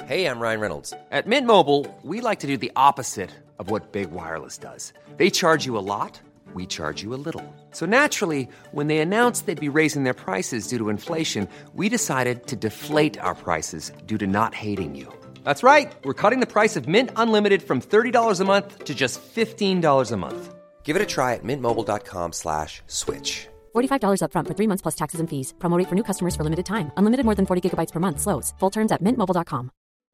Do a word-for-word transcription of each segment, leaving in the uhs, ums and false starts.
Hey, I'm Ryan Reynolds. At Mint Mobile, we like to do the opposite of what Big Wireless does. They charge you a lot, we charge you a little. So naturally, when they announced they'd be raising their prices due to inflation, we decided to deflate our prices due to not hating you. That's right. We're cutting the price of Mint Unlimited from thirty dollars a month to just fifteen dollars a month. Give it a try at mintmobile.com slash switch. forty-five dollars up front for three months plus taxes and fees. Promo rate for new customers for limited time. Unlimited more than forty gigabytes per month. Slows full terms at mint mobile dot com.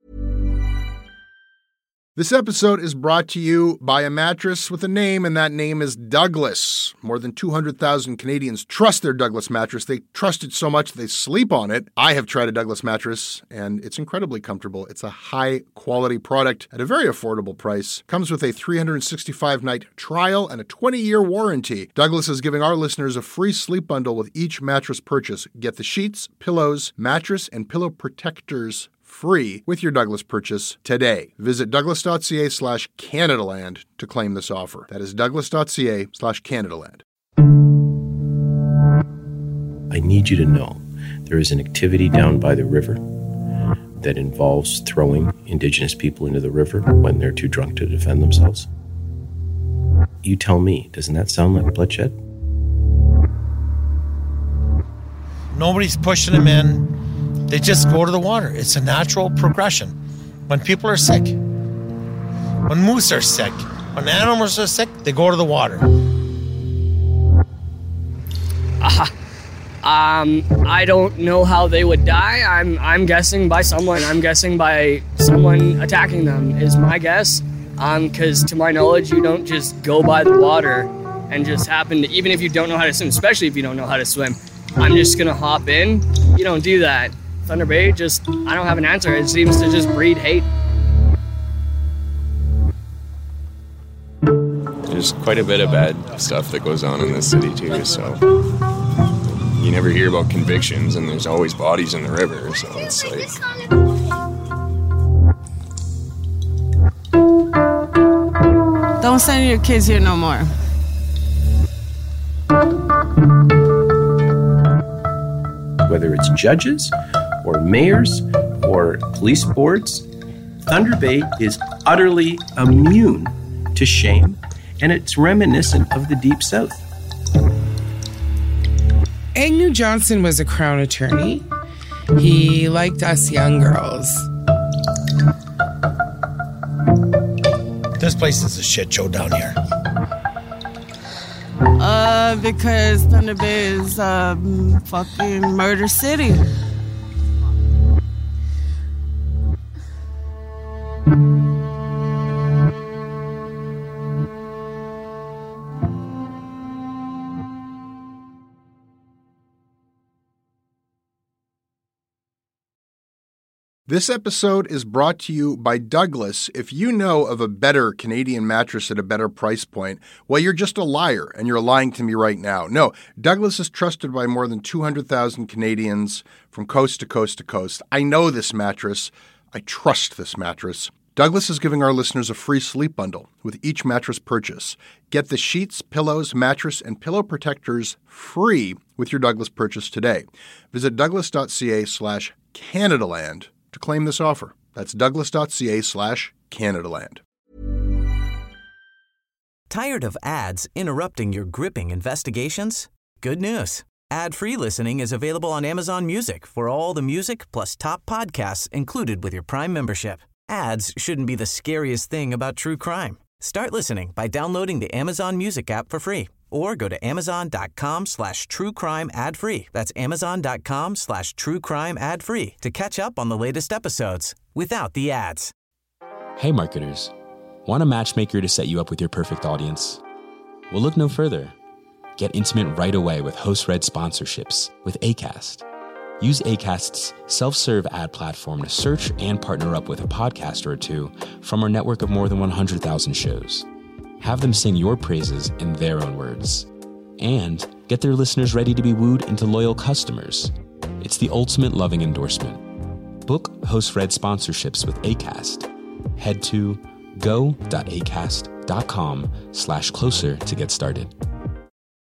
This episode is brought to you by a mattress with a name, and that name is Douglas. More than two hundred thousand Canadians trust their Douglas mattress. They trust it so much they sleep on it. I have tried a Douglas mattress, and it's incredibly comfortable. It's a high-quality product at a very affordable price. Comes with a three hundred sixty-five night trial and a twenty-year warranty. Douglas is giving our listeners a free sleep bundle with each mattress purchase. Get the sheets, pillows, mattress, and pillow protectors free with your Douglas purchase today. Visit douglas.ca slash Canadaland to claim this offer. That is douglas.ca slash Canadaland. I need you to know there is an activity down by the river that involves throwing Indigenous people into the river when they're too drunk to defend themselves. You tell me, doesn't that sound like bloodshed? Nobody's pushing them in. They just go to the water. It's a natural progression. When people are sick, when moose are sick, when animals are sick, they go to the water. Uh, um, I don't know how they would die. I'm I'm guessing by someone. I'm guessing by someone attacking them is my guess. Um, because to my knowledge, you don't just go by the water and just happen to, even if you don't know how to swim, especially if you don't know how to swim, I'm just gonna hop in. You don't do that. Thunder Bay, just, I don't have an answer. It seems to just breed hate. There's quite a bit of bad stuff that goes on in this city too, so you never hear about convictions, and there's always bodies in the river, so it's like... Don't send your kids here no more. Whether it's judges or mayors or police boards, Thunder Bay is utterly immune to shame, and it's reminiscent of the Deep South. Agnew Johnson was a Crown attorney. He liked us young girls. This place is a shit show down here. Uh, because Thunder Bay is a um, fucking murder city. This episode is brought to you by Douglas. If you know of a better Canadian mattress at a better price point, well, you're just a liar, and you're lying to me right now. No, Douglas is trusted by more than two hundred thousand Canadians from coast to coast to coast. I know this mattress. I trust this mattress. Douglas is giving our listeners a free sleep bundle with each mattress purchase. Get the sheets, pillows, mattress, and pillow protectors free with your Douglas purchase today. Visit douglas.ca slash Canadaland to claim this offer. That's douglas.ca slash Canadaland. Tired of ads interrupting your gripping investigations? Good news. Ad-free listening is available on Amazon Music for all the music plus top podcasts included with your Prime membership. Ads shouldn't be the scariest thing about true crime. Start listening by downloading the Amazon Music app for free or go to amazon.com slash true crime ad free. That's amazon.com slash true crime ad free to catch up on the latest episodes without the ads. Hey marketers, want a matchmaker to set you up with your perfect audience? Well, look no further. Get intimate right away with host-read sponsorships with Acast. Use Acast's self-serve ad platform to search and partner up with a podcaster or two from our network of more than one hundred thousand shows. Have them sing your praises in their own words. And get their listeners ready to be wooed into loyal customers. It's the ultimate loving endorsement. Book host-read sponsorships with Acast. Head to go.acast.com slash closer to get started.